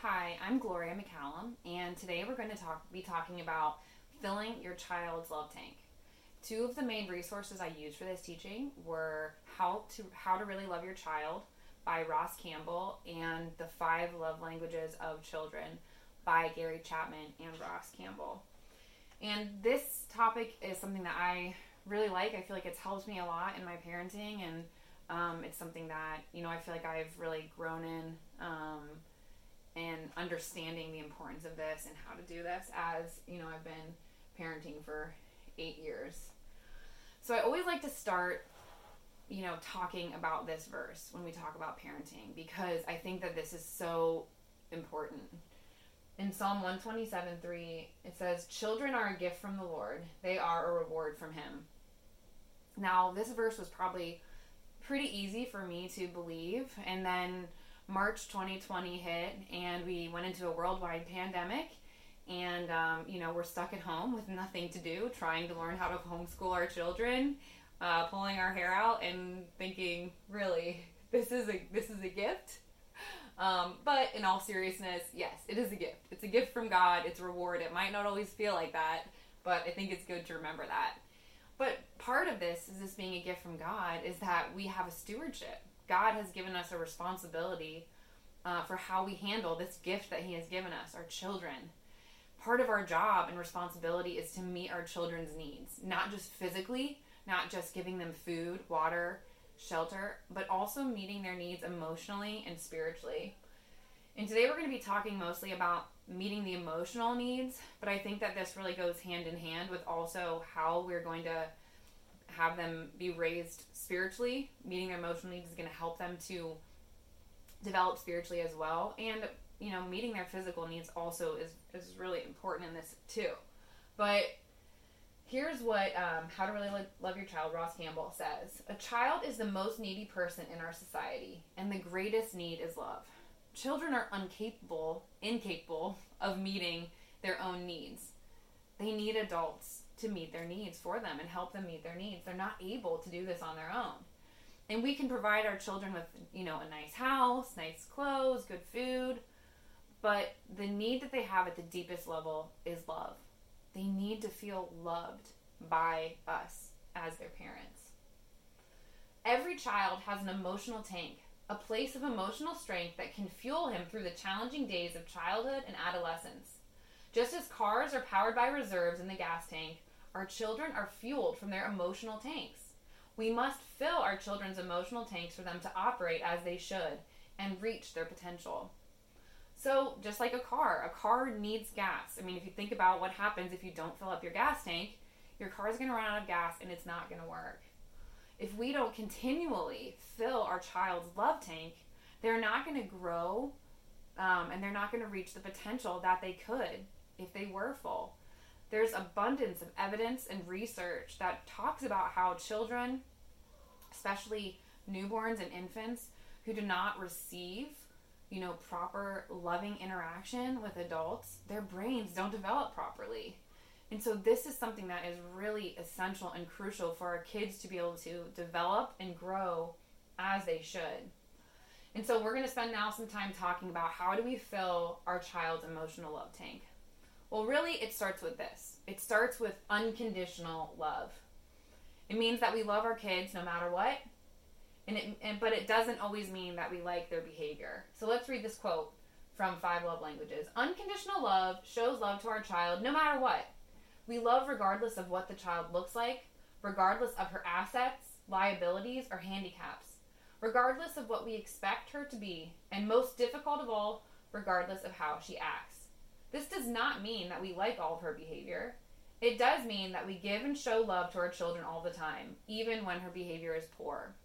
Hi, I'm Gloria McCallum, and today we're going to be talking about filling your child's love tank. Two of the main resources I used for this teaching were How to Really Love Your Child by Ross Campbell and The 5 Love Languages of Children by Gary Chapman and Ross Campbell. And this topic is something that I really like. I feel like it's helped me a lot in my parenting, and it's something that, I feel like I've really grown in and understanding the importance of this and how to do this as, I've been parenting for 8 years. So I always like to start, talking about this verse when we talk about parenting, because I think that this is so important. In Psalm 127:3, it says, "Children are a gift from the Lord. They are a reward from Him." Now, this verse was probably pretty easy for me to believe, and then March 2020 hit, and we went into a worldwide pandemic, and, we're stuck at home with nothing to do, trying to learn how to homeschool our children, pulling our hair out and thinking, really, this is a gift? But in all seriousness, yes, it is a gift. It's a gift from God. It's a reward. It might not always feel like that, but I think it's good to remember that. But part of this being a gift from God, is that we have a stewardship. God has given us a responsibility for how we handle this gift that He has given us, our children. Part of our job and responsibility is to meet our children's needs, not just physically, not just giving them food, water, shelter, but also meeting their needs emotionally and spiritually. And today we're going to be talking mostly about meeting the emotional needs, but I think that this really goes hand in hand with also how we're going to have them be raised spiritually. Meeting their emotional needs is going to help them to develop spiritually as well. And, meeting their physical needs also is really important in this too. But here's what How to Really Love Your Child, Ross Campbell says. "A child is the most needy person in our society, and the greatest need is love. Children are incapable of meeting their own needs. They need adults to meet their needs for them and help them meet their needs. They're not able to do this on their own. And we can provide our children with, a nice house, nice clothes, good food, but the need that they have at the deepest level is love. They need to feel loved by us as their parents. Every child has an emotional tank, a place of emotional strength that can fuel him through the challenging days of childhood and adolescence. Just as cars are powered by reserves in the gas tank, our children are fueled from their emotional tanks. We must fill our children's emotional tanks for them to operate as they should and reach their potential." So, just like a car needs gas. I mean, if you think about what happens if you don't fill up your gas tank, your car is going to run out of gas and it's not going to work. If we don't continually fill our child's love tank, they're not going to grow and they're not going to reach the potential that they could if they were full. There's abundance of evidence and research that talks about how children, especially newborns and infants, who do not receive, proper loving interaction with adults, their brains don't develop properly. And so this is something that is really essential and crucial for our kids to be able to develop and grow as they should. And so we're going to spend now some time talking about how do we fill our child's emotional love tank. Well, really, it starts with this. It starts with unconditional love. It means that we love our kids no matter what, but it doesn't always mean that we like their behavior. So let's read this quote from 5 Love Languages. "Unconditional love shows love to our child no matter what. We love regardless of what the child looks like, regardless of her assets, liabilities, or handicaps, regardless of what we expect her to be, and most difficult of all, regardless of how she acts. This does not mean that we like all of her behavior. It does mean that we give and show love to our children all the time, even when her behavior is poor."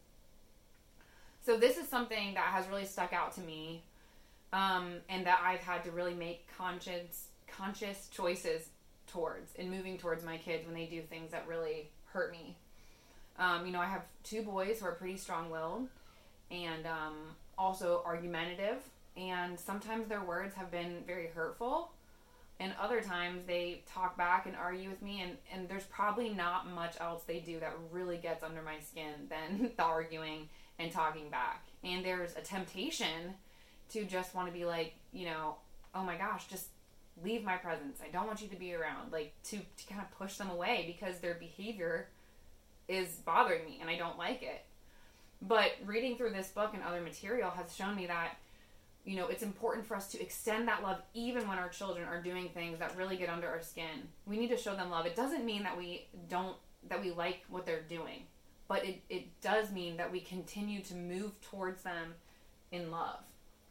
So this is something that has really stuck out to me, and that I've had to really make conscious choices towards, in moving towards my kids when they do things that really hurt me. I have 2 boys who are pretty strong-willed and also argumentative, and sometimes their words have been very hurtful, and other times they talk back and argue with me, and there's probably not much else they do that really gets under my skin than the arguing and talking back. And there's a temptation to just want to be like, oh my gosh, just leave my presence. I don't want you to be around. Like, to kind of push them away because their behavior is bothering me and I don't like it. But reading through this book and other material has shown me that, you know, it's important for us to extend that love even when our children are doing things that really get under our skin. We need to show them love. It doesn't mean that we like what they're doing, but it does mean that we continue to move towards them in love.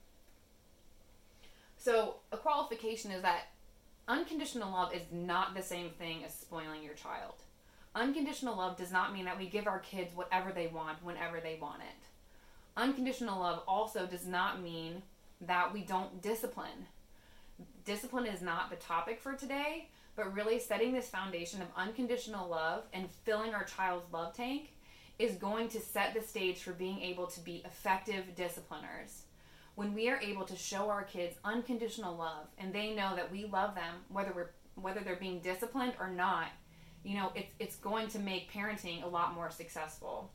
So a qualification is that unconditional love is not the same thing as spoiling your child. Unconditional love does not mean that we give our kids whatever they want whenever they want it. Unconditional love also does not mean that we don't discipline. Discipline is not the topic for today, but really setting this foundation of unconditional love and filling our child's love tank is going to set the stage for being able to be effective discipliners. When we are able to show our kids unconditional love and they know that we love them, whether they're being disciplined or not, you know, it's going to make parenting a lot more successful.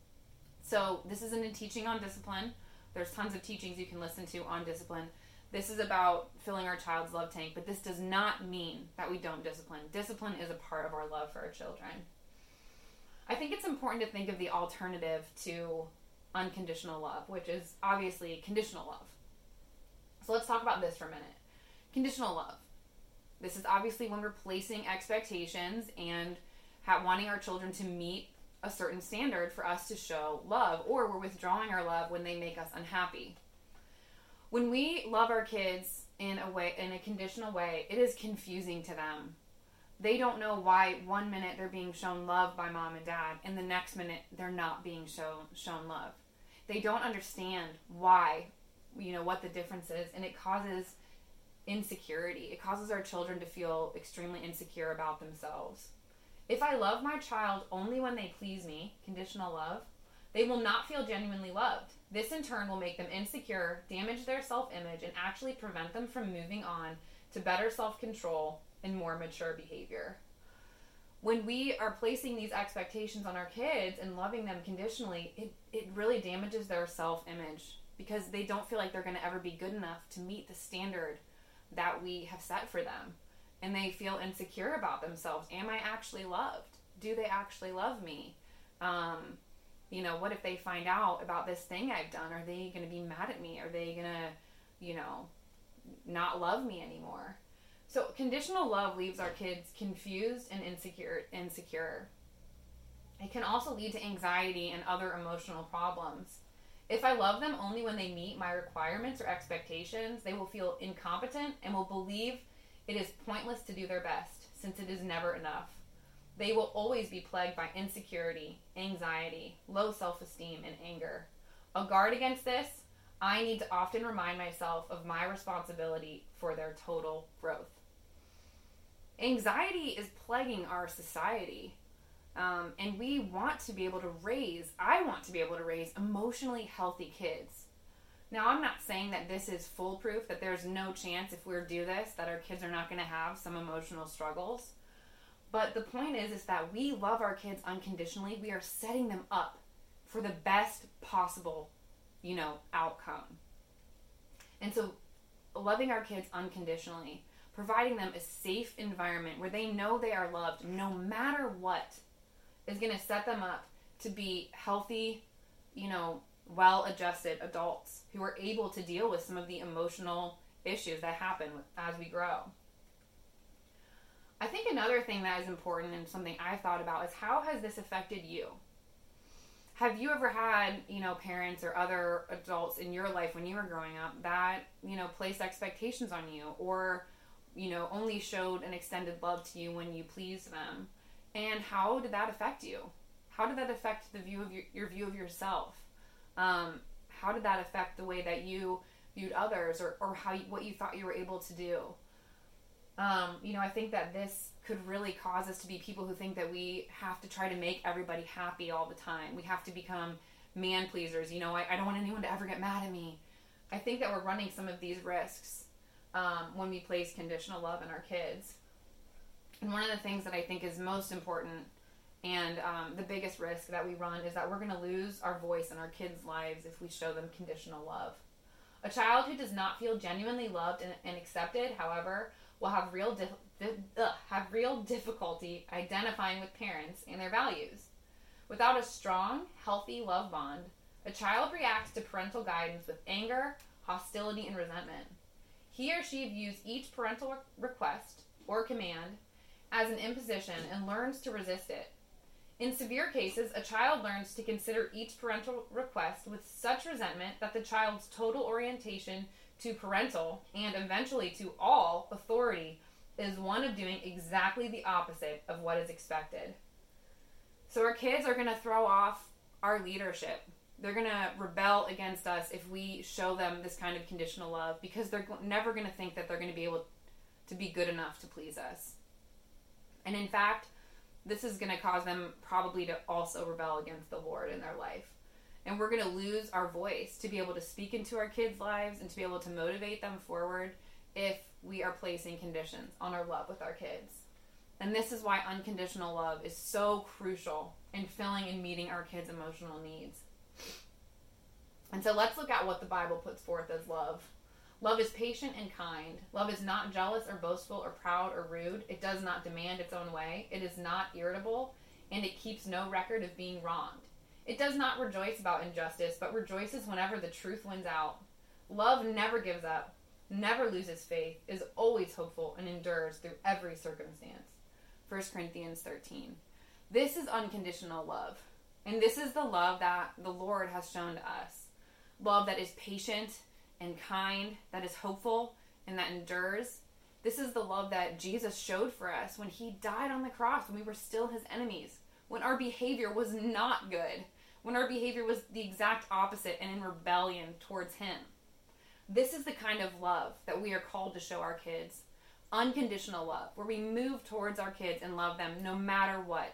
So this isn't a teaching on discipline. There's tons of teachings you can listen to on discipline. This is about filling our child's love tank, but this does not mean that we don't discipline. Discipline is a part of our love for our children. I think it's important to think of the alternative to unconditional love, which is obviously conditional love. So let's talk about this for a minute. Conditional love. This is obviously when we're placing expectations and wanting our children to meet a certain standard for us to show love, or we're withdrawing our love when they make us unhappy. When we love our kids in a conditional way, it is confusing to them. They don't know why one minute they're being shown love by mom and dad and the next minute they're not being shown love. They don't understand why, you know, what the difference is, and it causes insecurity. It causes our children to feel extremely insecure about themselves. If I love my child only when they please me, conditional love, they will not feel genuinely loved. This in turn will make them insecure, damage their self-image, and actually prevent them from moving on to better self-control and more mature behavior. When we are placing these expectations on our kids and loving them conditionally, it really damages their self-image because they don't feel like they're going to ever be good enough to meet the standard that we have set for them. And they feel insecure about themselves. Am I actually loved? Do they actually love me? You know, what if they find out about this thing I've done? Are they going to be mad at me? Are they going to, you know, not love me anymore? So conditional love leaves our kids confused and insecure. It can also lead to anxiety and other emotional problems. If I love them only when they meet my requirements or expectations, they will feel incompetent and will believe it is pointless to do their best, since it is never enough. They will always be plagued by insecurity, anxiety, low self-esteem, and anger. A guard against this, I need to often remind myself of my responsibility for their total growth. Anxiety is plaguing our society, and I want to be able to raise emotionally healthy kids. Now, I'm not saying that this is foolproof, that there's no chance if we do this that our kids are not going to have some emotional struggles. But the point is that we love our kids unconditionally. We are setting them up for the best possible, you know, outcome. And so loving our kids unconditionally, providing them a safe environment where they know they are loved no matter what, is going to set them up to be healthy, you know, well-adjusted adults who are able to deal with some of the emotional issues that happen as we grow. I think another thing that is important and something I thought about is, how has this affected you? Have you ever had, you know, parents or other adults in your life when you were growing up that, you know, placed expectations on you, or, you know, only showed an extended love to you when you pleased them? And how did that affect you? How did that affect the view of your view of yourself? How did that affect the way that you viewed others, or what you thought you were able to do? You know, I think that this could really cause us to be people who think that we have to try to make everybody happy all the time. We have to become man pleasers. You know, I don't want anyone to ever get mad at me. I think that we're running some of these risks when we place conditional love in our kids. And one of the things that I think is most important and the biggest risk that we run is that we're going to lose our voice in our kids' lives if we show them conditional love. A child who does not feel genuinely loved and accepted, however, will have real difficulty identifying with parents and their values. Without a strong, healthy love bond, a child reacts to parental guidance with anger, hostility, and resentment. He or she views each parental request or command as an imposition and learns to resist it. In severe cases, a child learns to consider each parental request with such resentment that the child's total orientation to parental, and eventually to all, authority is one of doing exactly the opposite of what is expected. So our kids are going to throw off our leadership. They're going to rebel against us if we show them this kind of conditional love, because they're never going to think that they're going to be able to be good enough to please us. And in fact, this is going to cause them probably to also rebel against the Lord in their life. And we're going to lose our voice to be able to speak into our kids' lives and to be able to motivate them forward if we are placing conditions on our love with our kids. And this is why unconditional love is so crucial in filling and meeting our kids' emotional needs. And so let's look at what the Bible puts forth as love. Love is patient and kind. Love is not jealous or boastful or proud or rude. It does not demand its own way. It is not irritable, and it keeps no record of being wronged. It does not rejoice about injustice, but rejoices whenever the truth wins out. Love never gives up, never loses faith, is always hopeful, and endures through every circumstance. 1 Corinthians 13. This is unconditional love. And this is the love that the Lord has shown to us. Love that is patient and kind, that is hopeful, and that endures. This is the love that Jesus showed for us when he died on the cross, when we were still his enemies, when our behavior was not good, when our behavior was the exact opposite and in rebellion towards him. This is the kind of love that we are called to show our kids. Unconditional love, where we move towards our kids and love them no matter what.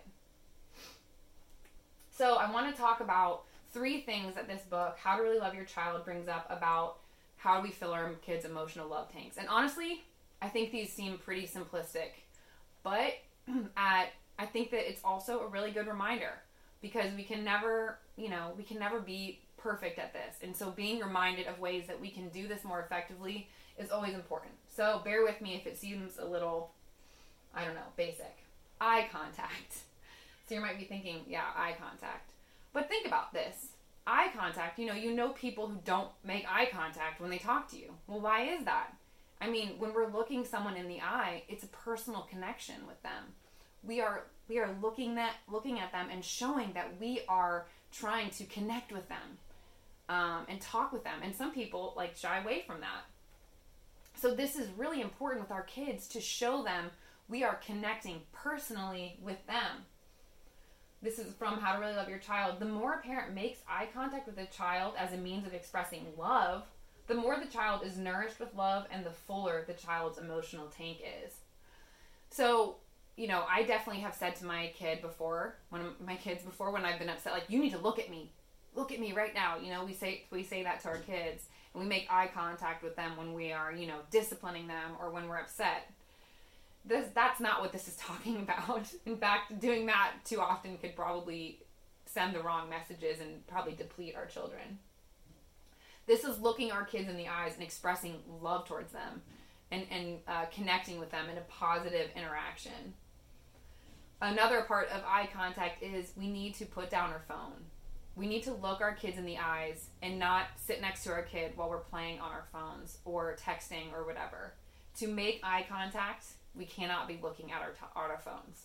So I want to talk about 3 things that this book, How to Really Love Your Child, brings up about how we fill our kids' emotional love tanks. And honestly, I think these seem pretty simplistic, but I think that it's also a really good reminder, because we can never be perfect at this. And so being reminded of ways that we can do this more effectively is always important. So bear with me if it seems a little, basic. Eye contact. So you might be thinking, yeah, eye contact. But think about this. Eye contact, you know people who don't make eye contact when they talk to you. Well, why is that? I mean, when we're looking someone in the eye, it's a personal connection with them. We are looking at them and showing that we are trying to connect with them and talk with them. And some people shy away from that. So this is really important with our kids, to show them we are connecting personally with them. This is from How to Really Love Your Child. The more a parent makes eye contact with a child as a means of expressing love, the more the child is nourished with love and the fuller the child's emotional tank is. So, I definitely have said to my kids before, when I've been upset, you need to look at me. Look at me right now. We say that to our kids, and we make eye contact with them when we are, disciplining them or when we're upset. That's not what this is talking about. In fact, doing that too often could probably send the wrong messages and probably deplete our children. This is looking our kids in the eyes and expressing love towards them and connecting with them in a positive interaction. Another part of eye contact is we need to put down our phone. We need to look our kids in the eyes and not sit next to our kid while we're playing on our phones or texting or whatever. To make eye contact, we cannot be looking at our phones.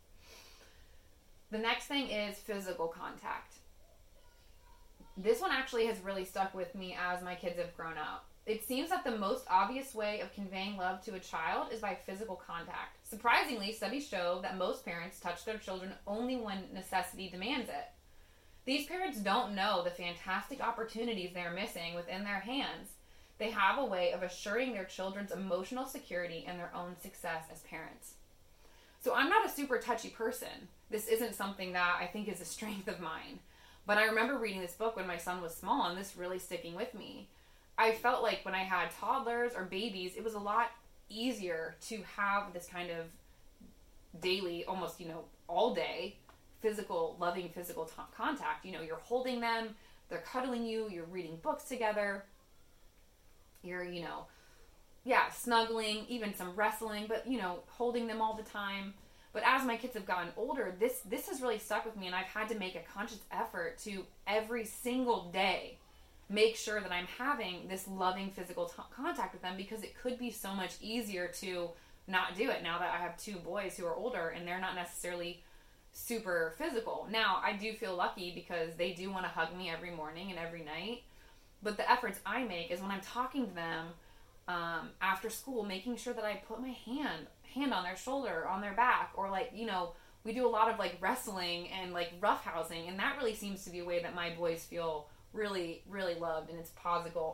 The next thing is physical contact. This one actually has really stuck with me as my kids have grown up. It seems that the most obvious way of conveying love to a child is by physical contact. Surprisingly, studies show that most parents touch their children only when necessity demands it. These parents don't know the fantastic opportunities they are missing within their hands. They have a way of assuring their children's emotional security and their own success as parents. So I'm not a super touchy person. This isn't something that I think is a strength of mine. But I remember reading this book when my son was small, and this really sticking with me. I felt like when I had toddlers or babies, it was a lot easier to have this kind of daily, almost, all day, loving physical contact. You're holding them, they're cuddling you, you're reading books together. You're, snuggling, even some wrestling, but, holding them all the time. But as my kids have gotten older, this has really stuck with me, and I've had to make a conscious effort to every single day make sure that I'm having this loving physical contact with them, because it could be so much easier to not do it now that I have two boys who are older and they're not necessarily super physical. Now, I do feel lucky because they do want to hug me every morning and every night, but the efforts I make is when I'm talking to them after school, making sure that I put my hand on their shoulder, on their back, or we do a lot of wrestling and roughhousing, and that really seems to be a way that my boys feel really, really loved, and it's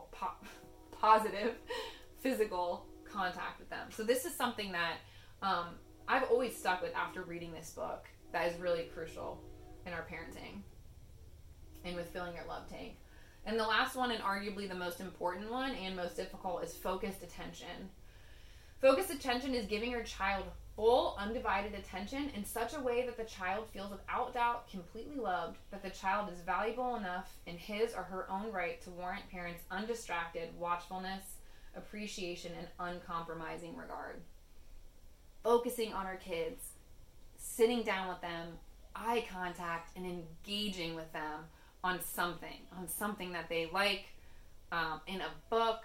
positive physical contact with them. So this is something that I've always stuck with after reading this book that is really crucial in our parenting and with filling your love tank. And the last one, and arguably the most important one and most difficult, is focused attention. Focused attention is giving your child full, undivided attention in such a way that the child feels without doubt completely loved, that the child is valuable enough in his or her own right to warrant parents' undistracted watchfulness, appreciation, and uncompromising regard. Focusing on our kids, sitting down with them, eye contact, and engaging with them on something that they like, in a book,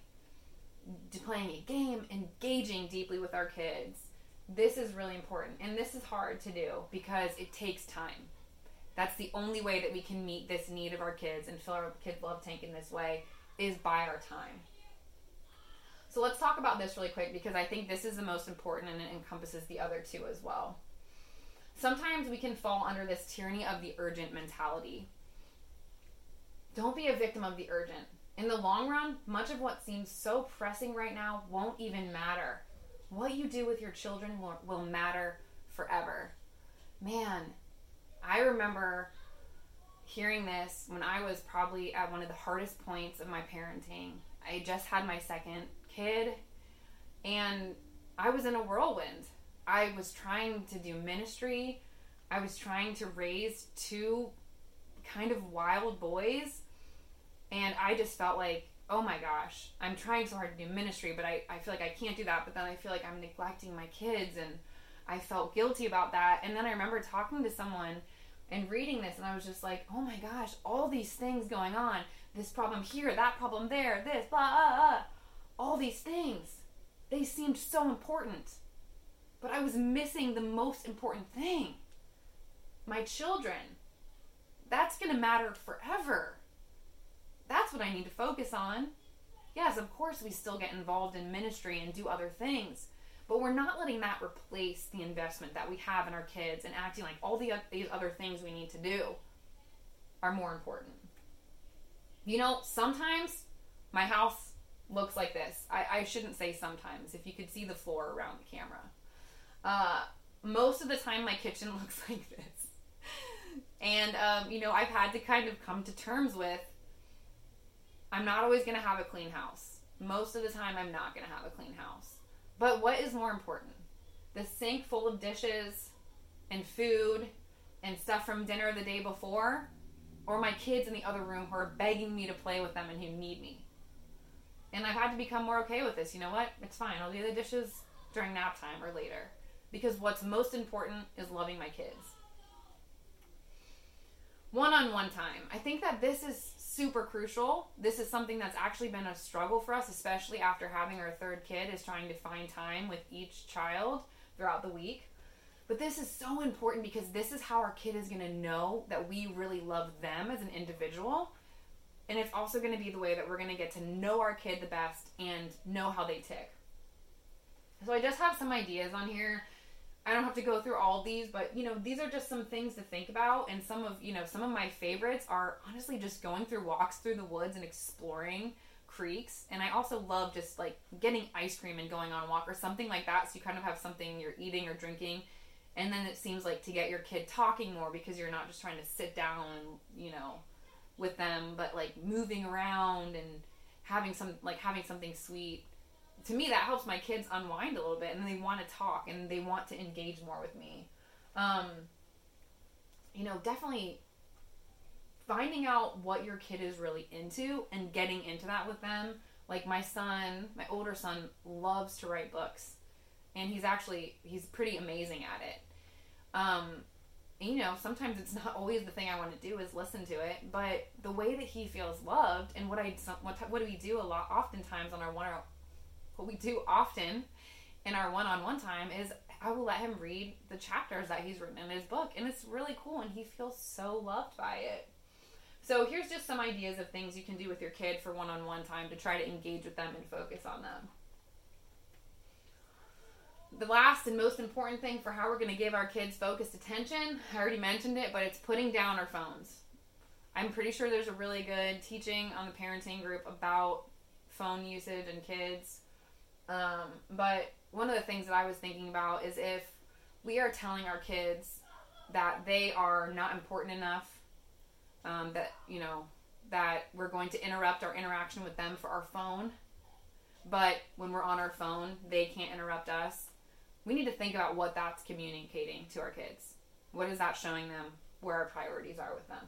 playing a game, engaging deeply with our kids. This is really important, and this is hard to do because it takes time. That's the only way that we can meet this need of our kids and fill our kids' love tank in this way, is by our time. So let's talk about this really quick, because I think this is the most important, and it encompasses the other two as well. Sometimes we can fall under this tyranny of the urgent mentality. Don't be a victim of the urgent. In the long run, much of what seems so pressing right now won't even matter. What you do with your children will matter forever. Man, I remember hearing this when I was probably at one of the hardest points of my parenting. I just had my second kid, and I was in a whirlwind. I was trying to do ministry. I was trying to raise two kind of wild boys, and I just felt like, oh my gosh, I'm trying so hard to do ministry, but I feel like I can't do that, but then I feel like I'm neglecting my kids, and I felt guilty about that. And then I remember talking to someone and reading this, and I was just like, oh my gosh, all these things going on, this problem here, that problem there, this, blah, blah, blah. All these things, they seemed so important, but I was missing the most important thing. My children. That's going to matter forever. That's what I need to focus on. Yes, of course we still get involved in ministry and do other things, but we're not letting that replace the investment that we have in our kids and acting like all these other things we need to do are more important. Sometimes my house looks like this. I shouldn't say sometimes. If you could see the floor around the camera. Most of the time my kitchen looks like this. And, I've had to kind of come to terms with, I'm not always going to have a clean house. Most of the time I'm not going to have a clean house. But what is more important? The sink full of dishes and food and stuff from dinner the day before, or my kids in the other room who are begging me to play with them and who need me? And I've had to become more okay with this. You know what? It's fine. I'll do the dishes during nap time or later. Because what's most important is loving my kids. One-on-one time. I think that this is super crucial. This is something that's actually been a struggle for us, especially after having our third kid, is trying to find time with each child throughout the week. But this is so important because this is how our kid is going to know that we really love them as an individual. And it's also going to be the way that we're going to get to know our kid the best and know how they tick. So I just have some ideas on here. I don't have to go through all these, but these are just some things to think about. And some of my favorites are honestly just going through walks through the woods and exploring creeks. And I also love just getting ice cream and going on a walk or something like that. So you kind of have something you're eating or drinking. And then it seems like to get your kid talking more because you're not just trying to sit down and, with them, but moving around and having something sweet. To me, that helps my kids unwind a little bit, and then they want to talk and they want to engage more with me. Definitely finding out what your kid is really into and getting into that with them Like my older son loves to write books, and he's pretty amazing at it. And, sometimes it's not always the thing I want to do is listen to it, but the way that he feels loved, and what do we do oftentimes on what we do often in our one-on-one time is I will let him read the chapters that he's written in his book, and it's really cool, and he feels so loved by it. So here's just some ideas of things you can do with your kid for one-on-one time to try to engage with them and focus on them. The last and most important thing for how we're going to give our kids focused attention, I already mentioned it, but it's putting down our phones. I'm pretty sure there's a really good teaching on the parenting group about phone usage and kids. But one of the things that I was thinking about is if we are telling our kids that they are not important enough, that we're going to interrupt our interaction with them for our phone, but when we're on our phone, they can't interrupt us. We need to think about what that's communicating to our kids. What is that showing them where our priorities are with them?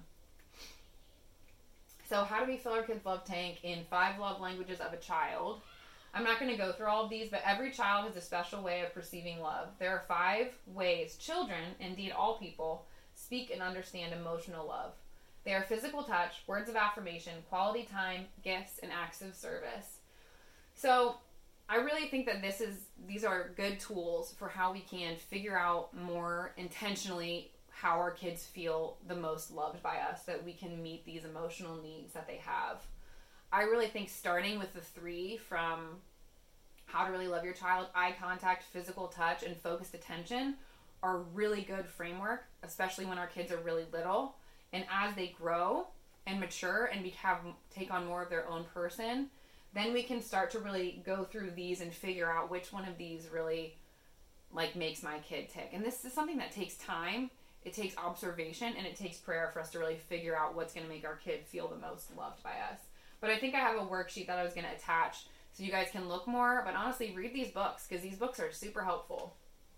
So how do we fill our kids' love tank in 5 love languages of a child? I'm not going to go through all of these, but every child has a special way of perceiving love. There are 5 ways children, indeed all people, speak and understand emotional love. They are physical touch, words of affirmation, quality time, gifts, and acts of service. So I really think that these are good tools for how we can figure out more intentionally how our kids feel the most loved by us, so that we can meet these emotional needs that they have. I really think starting with the 3 from how to really love your child, eye contact, physical touch, and focused attention are really good framework, especially when our kids are really little. And as they grow and mature and take on more of their own person, then we can start to really go through these and figure out which one of these really makes my kid tick. And this is something that takes time. It takes observation, and it takes prayer for us to really figure out what's going to make our kid feel the most loved by us. But I think I have a worksheet that I was going to attach so you guys can look more. But honestly, read these books because these books are super helpful.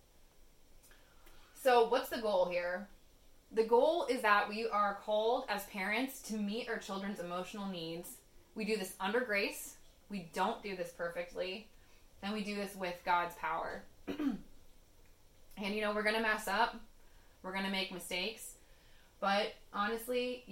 So what's the goal here? The goal is that we are called as parents to meet our children's emotional needs. We do this under grace. We don't do this perfectly. And we do this with God's power. And, we're going to mess up. We're going to make mistakes. But honestly,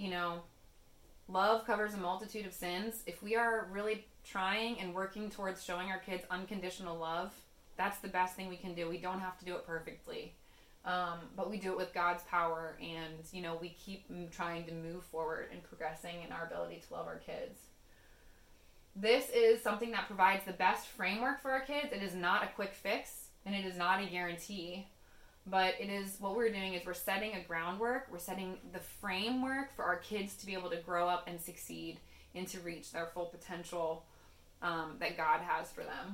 love covers a multitude of sins. If we are really trying and working towards showing our kids unconditional love, that's the best thing we can do. We don't have to do it perfectly. But we do it with God's power, and, we keep trying to move forward and progressing in our ability to love our kids. This is something that provides the best framework for our kids. It is not a quick fix, and it is not a guarantee. But it is, what we're doing is we're setting a groundwork. We're setting the framework for our kids to be able to grow up and succeed and to reach their full potential that God has for them.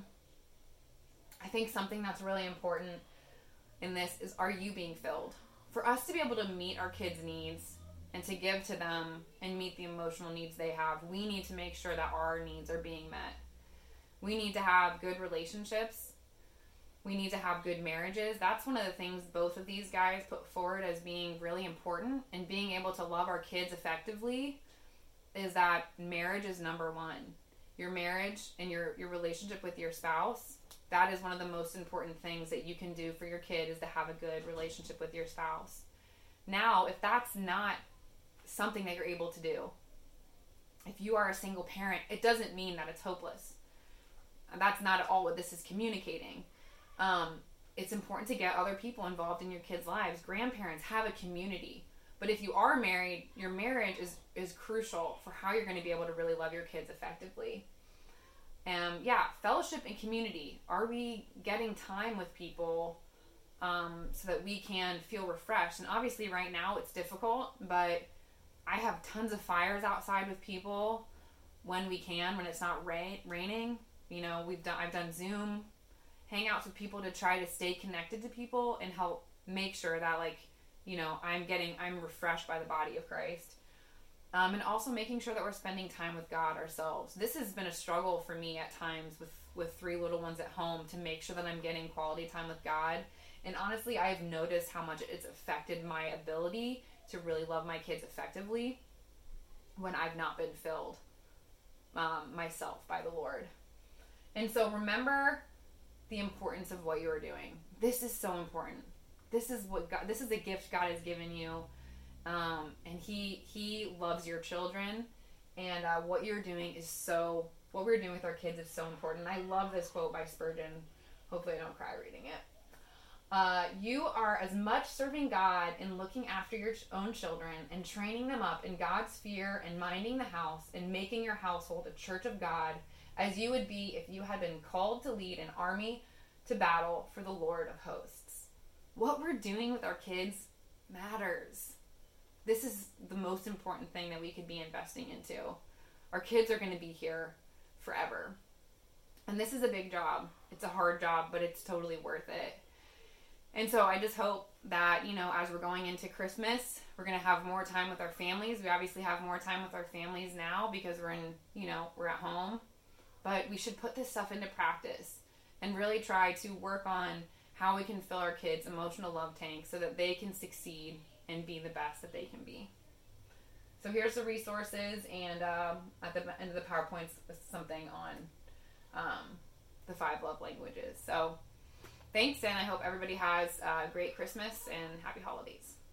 I think something that's really important in this is, are you being filled? For us to be able to meet our kids' needs and to give to them and meet the emotional needs they have, we need to make sure that our needs are being met. We need to have good relationships. We need to have good marriages. That's one of the things both of these guys put forward as being really important, and being able to love our kids effectively is that marriage is number 1. Your marriage and your relationship with your spouse, that is one of the most important things that you can do for your kid, is to have a good relationship with your spouse. Now, if that's not something that you're able to do, if you are a single parent, it doesn't mean that it's hopeless. That's not at all what this is communicating. It's important to get other people involved in your kids' lives. Grandparents, have a community. But if you are married, your marriage is crucial for how you're going to be able to really love your kids effectively. Fellowship and community. Are we getting time with people so that we can feel refreshed? And obviously right now it's difficult, but I have tons of fires outside with people when we can, when it's not raining. I've done Zoom hangouts with people to try to stay connected to people and help make sure that I'm refreshed by the body of Christ. And also making sure that we're spending time with God ourselves. This has been a struggle for me at times with 3 little ones at home, to make sure that I'm getting quality time with God. And honestly, I've noticed how much it's affected my ability to really love my kids effectively when I've not been filled. myself by the Lord. And so remember the importance of what you are doing. This is so important. This is a gift God has given you. And he loves your children. And what we're doing with our kids is so important. I love this quote by Spurgeon. Hopefully I don't cry reading it. You are as much serving God in looking after your own children and training them up in God's fear and minding the house and making your household a church of God as you would be if you had been called to lead an army to battle for the Lord of hosts. What we're doing with our kids matters. This is the most important thing that we could be investing into. Our kids are going to be here forever. And this is a big job. It's a hard job, but it's totally worth it. And so I just hope that, as we're going into Christmas, we're going to have more time with our families. We obviously have more time with our families now because we're at home. But we should put this stuff into practice and really try to work on how we can fill our kids' emotional love tank so that they can succeed and be the best that they can be. So here's the resources, and at the end of the PowerPoint, something on the 5 love languages. So thanks, and I hope everybody has a great Christmas and happy holidays.